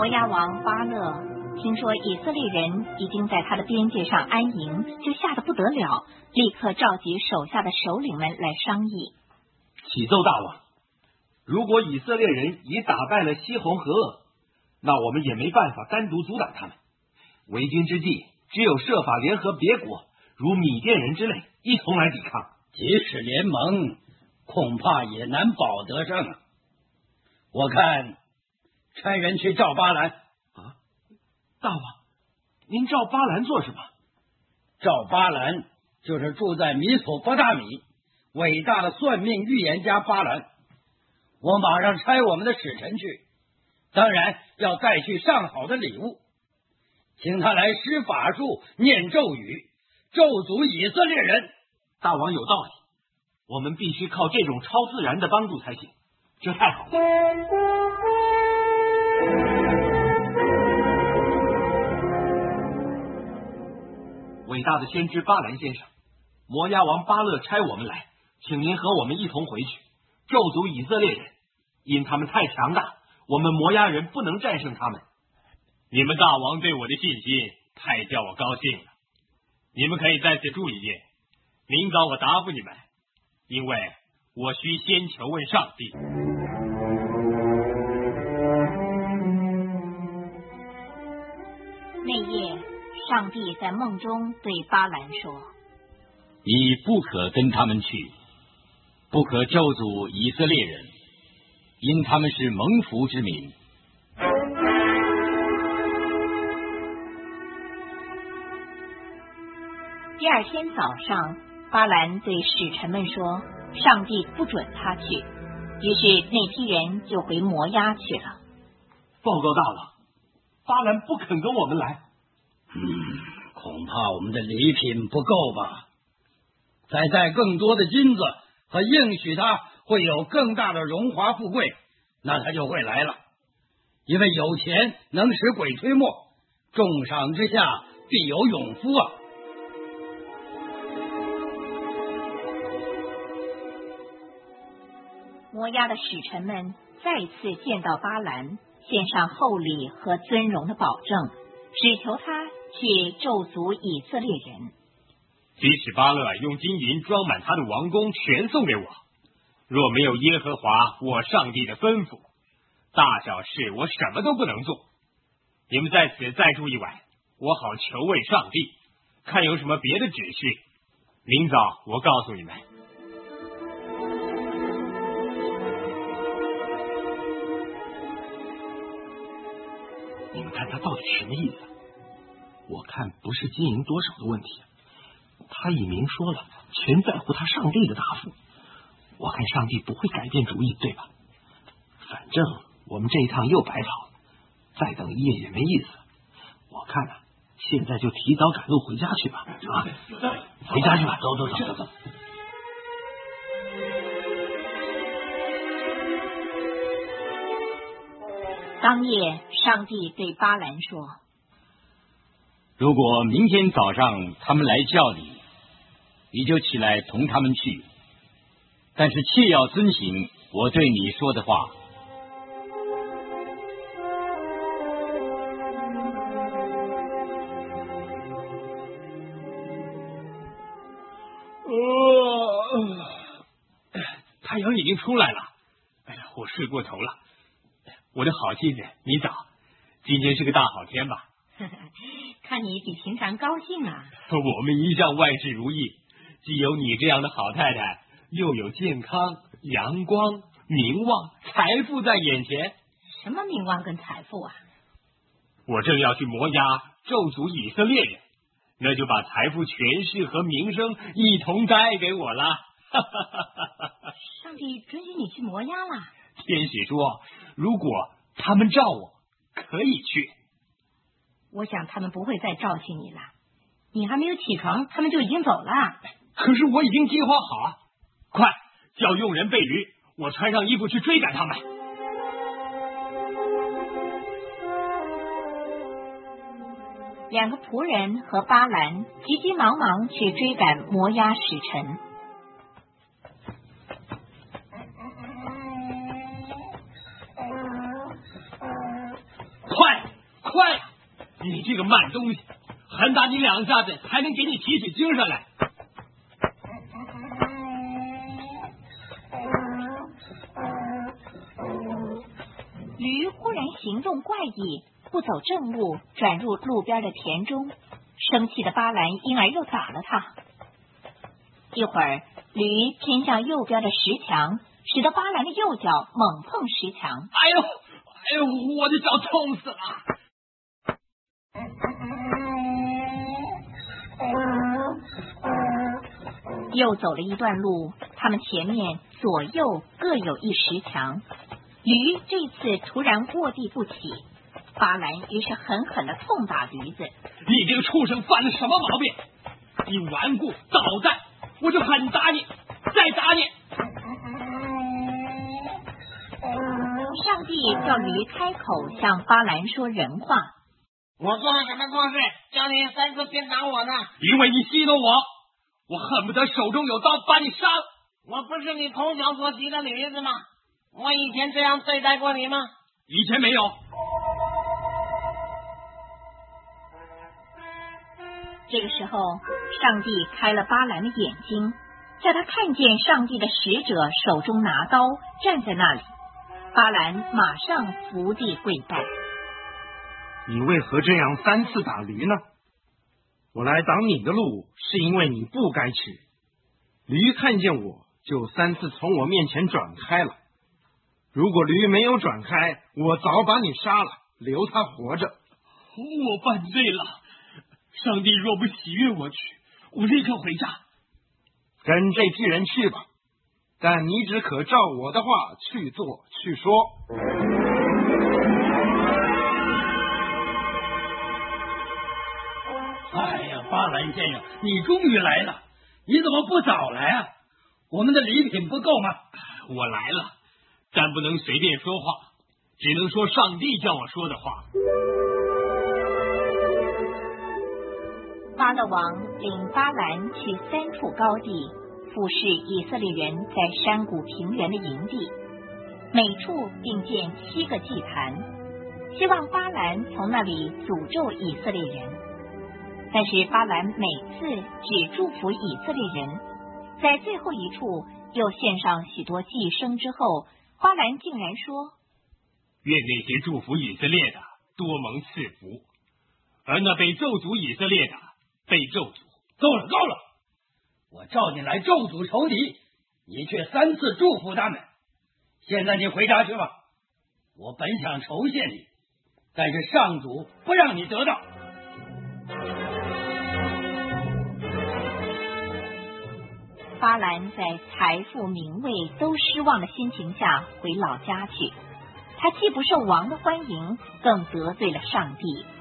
押王巴勒听说以色列人已经在他的边界上安营，就吓得不得了，立刻召集手下的首领们来商议。 启奏大王，如果以色列人已打败了西红河噩，那我们也没办法单独阻挡他们。为君之计，只有设法联合别国，如米甸人之类，一同来抵抗。 即使联盟，恐怕也难保得胜啊！我看差人去召巴兰。 啊，大王，您召巴兰做什么？ 召巴兰就是住在米索波大米伟大的算命预言家巴兰。我马上差我们的使臣去，当然要带去上好的礼物，请他来施法术、念咒语，咒诅以色列人。 大王有道理，我们必须靠这种超自然的帮助才行。这太好了。伟大的先知巴兰先生，摩押王巴勒差我们来，请您和我们一同回去，咒诅以色列人，因他们太强大，我们摩押人不能战胜他们。 你们大王对我的信心太叫我高兴了。你们可以在此住一夜，明早我答复你们，因为我需先求问上帝。 那夜，上帝在梦中对巴兰说： 你不可跟他们去，不可咒诅以色列人，因他们是蒙福之民。 第二天早上，巴兰对使臣们说，上帝不准他去，于是那批人就回摩押去了。 报告大王，巴兰不肯跟我们来。 恐怕我们的礼品不够吧？再带更多的金子和应许他会有更大的荣华富贵，那他就会来了。因为有钱能使鬼推磨，重赏之下必有勇夫啊！ 摩押的使臣们再次见到巴兰，献上厚礼和尊荣的保证，只求他去咒诅以色列人。 即使巴勒用金银装满他的王宫，全送给我，若没有耶和华我上帝的吩咐，大小事我什么都不能做。你们在此再住一晚，我好求问上帝，看有什么别的指示，明早我告诉你们。 你们看他到底什么意思？我看不是金银多少的问题，他已明说了，全在乎他上帝的答复。我看上帝不会改变主意，对吧？反正我们这一趟又白跑了，再等一夜也没意思。我看啊，现在就提早赶路回家去吧。啊，回家去吧，走。 当夜，上帝对巴兰说： 如果明天早上他们来叫你，你就起来同他们去，但是切要遵行我对你说的话。 太阳已经出来了，哎呀，我睡过头了。我的好妻子，你早，今天是个大好天吧？ 看你比平常高兴啊。 我们一向万事如意，既有你这样的好太太，又有健康、阳光、名望、财富在眼前。 什么名望跟财富啊？ 我正要去摩押咒诅以色列人，那就把财富、权势和名声一同带给我了。 上帝准许你去摩押了？ 天使说，如果他们召我，可以去。 我想他们不会再召集你了，你还没有起床，他们就已经走了。 可是我已经计划好啊！快叫佣人备驴，我穿上衣服去追赶他们。 两个仆人和巴兰急急忙忙去追赶摩押使臣。 快你这个慢东西，狠打你2下子才能给你提起精神来。 驴忽然行动怪异，不走正路，转入路边的田中。生气的巴兰因而又打了他。一会儿，驴偏向右边的石墙，使得巴兰的右脚猛碰石墙。 哎呦，我的脚痛死了！ 又走了一段路，他们前面左右各有一石墙。驴这次突然卧地不起，巴兰于是狠狠地痛打驴子。 你这个畜生犯了什么毛病？你顽固捣蛋，我就狠打你，再打你！ 上帝叫驴开口向巴兰说人话。 我做了什么错事，叫你3次鞭打我呢？ 因为你戏弄我，我恨不得手中有刀把你杀了。 我不是你从小所骑的驴子吗？我以前这样对待过你吗？ 以前没有。 这个时候，上帝开了巴兰的眼睛，叫他看见上帝的使者手中拿刀站在那里。巴兰马上伏地跪拜。 你为何这样3次打驴呢？我来挡你的路，是因为你不该去。驴看见我，就3次从我面前转开了。如果驴没有转开，我早把你杀了，留他活着。 我犯罪了，上帝若不喜悦我去，我立刻回家。 跟这批人去吧，但你只可照我的话去做去说。 哎呀，巴兰先生，你终于来了，你怎么不早来啊？我们的礼品不够吗？ 我来了，但不能随便说话，只能说上帝叫我说的话。 巴勒王领巴兰去3处高地，俯视以色列人在山谷平原的营地，每处并建7个祭坛，希望巴兰从那里诅咒以色列人。但是巴兰每次只祝福以色列人，在最后一处又献上许多祭牲之后，巴兰竟然说： 愿那些祝福以色列的多蒙赐福，而那被咒诅以色列的被咒诅。 够了，够了！我召你来咒诅仇敌，你却3次祝福他们。现在你回家去吧。我本想酬谢你，但是上主不让你得到。 巴兰在财富名位都失望的心情下回老家去，他既不受王的欢迎，更得罪了上帝。